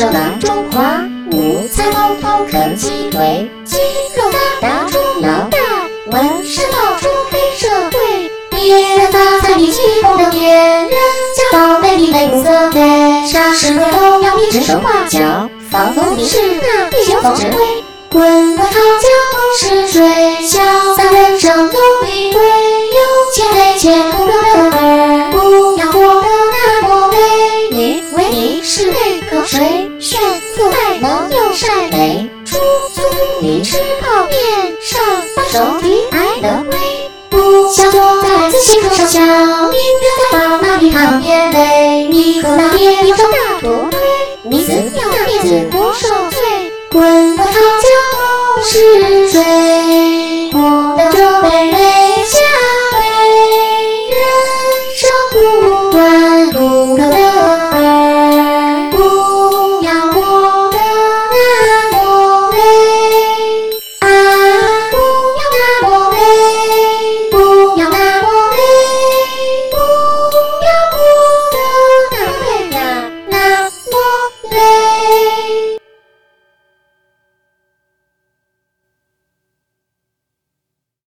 手拿中华，五彩头头啃鸡腿，鸡肉大猪脑大，纹身到处黑社会，别人发财比起红的别人家宝贝比美五色配，啥时刻都要你指手画脚，仿佛你是那地球总指挥。滚滚长江东逝水，潇洒人生走一回，有钱没钱不得儿，不要活得那么累。你为你是那个谁，炫富太能又晒美，出租你吃泡面，上班手提爱的贵，不想坐在自行车上笑，宁愿在宝马里淌眼泪。你和那爹有双大驼腿，你死要那面子我受罪。滚滚长江东逝水。